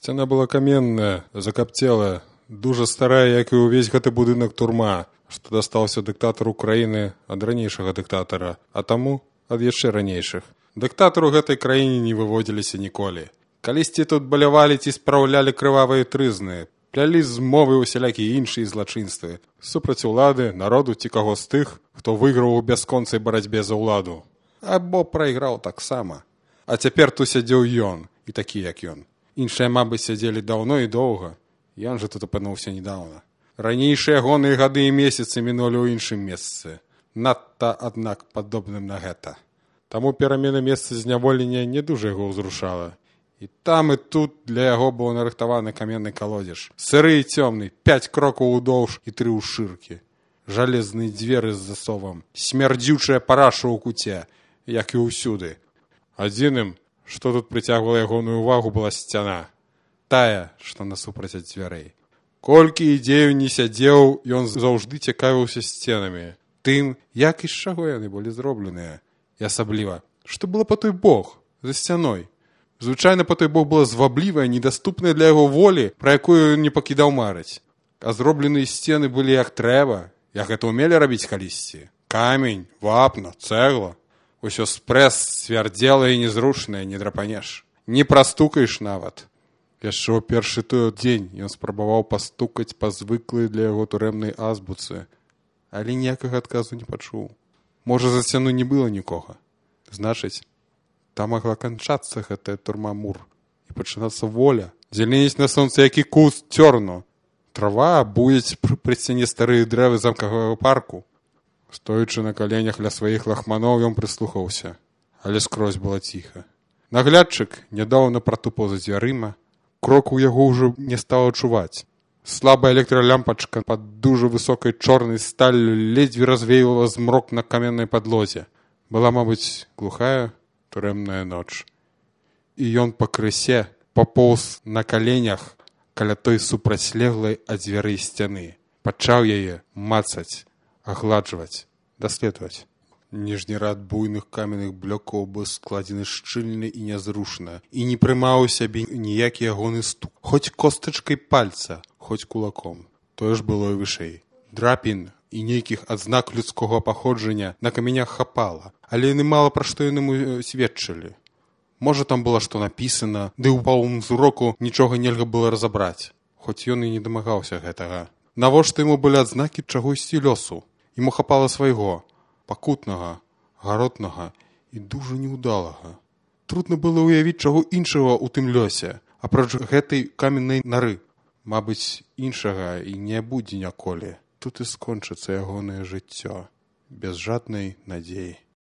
Сцяна была каменная, закапцелая, дужа старая, як і ўвесь гэты будынак турма, што дастаўся дыктатару краіны ад ранейшага дыктатара, а таму ад яшчэ ранейшых. Дыктатару гэтай краіне не выводзіліся ніколі. Калісьці тут балявалі ці спраўлялі крывавыя трызны, плялі змовы усялякія іншыя злачынствы, супраць улады, народу ці каго з тых, хто выйграў у бясконцай барацьбе за ўладу. Або прайграў таксама. А цяпер тут сядзеў ён, і такі, як ён. Іншыя, мабыць, сядзелі даўно і доўга. Ён жа тут апынуўся недаўна. Ранейшыя гоныя гады і месяцы мінулі ў іншым месцы. Надта, аднак, падобным на гэта. Таму перамена месца зняволення не дужа яго ўзрушала. І там, і тут для яго быў нарыхтаваны каменны калодзеж. Сыры і цёмны, 5 крокаў удоўж і 3 ўшыркі. Жалезныя дзверы з засовам, смярдзючая параша ў куце, як і ўсюды. Адзіным, што тут прыцягвала ягоную ўвагу, была сцяна. Тая, што насупраць ад дзвярэй. Колькі ідзею не сядзеў, ён заўжды цікавіўся сценамі. Тым, як і з чаго яны былі зробленыя. І асабліва, што было па той бок, за сцяной. Звычайна па той бок была зваблівая, недаступная для яго волі, пра якую ён не пакідаў марыць. А зробленыя сцены былі як трэба, як гэта ўмелі рабіць калісьці. Камень, вапна, цэгла. Усё спрэс, свярдзелае і незручнае, не драпанеш. Не прастукаеш нават. Яшчэ ў першы той дзень ён спрабаваў пастукаць па звыклай для яго турэмнай азбуцы, але ніякага адказу не пачуў. Можа, за сцяну не было нікога. Значыць, там магла канчацца гэтая турма мур і пачынацца воля. Зеленець на сонцы, які куст цёрну. Трава буяць пры сцяне старыя дрэвы замкавага парку. Стоячы на каленях ля сваіх лахманоў, ён прыслухаўся, але скрозь было ціха. Наглядчык нядаўна пратупаў за дзвярыма, кроку яго ўжо не стала чуваць. Слабая электралямпачка пад дужа высокай чорнай сталлю ледзьве развеивала змрок на каменнай падлозе. Была, мабыць, глухая турэмная ноч. І ён пакрысе папоўз на каленях каля той супрацьлеглай ад дзвярэй сцяны. Пачаў яе мацаць, агладжваць, даследаваць. Ніжні рад буйных каменных блокаў быў складзены шчыльна і нязрушна, і не прымаў у сябе ніякі ягоны стук, хоць костачкай пальца, хоць кулаком. Тое ж было і вышэй. Драпін і нейкіх адзнак людскога паходжання на каменях хапала, але яны мала пра што яны сведчылі. Можа, там было што напісана, ды ў паўным зроку нічога нельга было разабраць, хоць ён і не дамагаўся гэтага. Навошта яму былі адзнакі чагосьці лёсу? Яму хапала свайго, пакутнага, гаротнага і дужа неўдалага. Трудна было ўявіць чаго іншага ў тым лёсе, апроч гэтай каменнай нары. Мабыць, іншага і не будзе ніколі. Тут і скончыцца ягонае жыццё, без жаднай надзеі.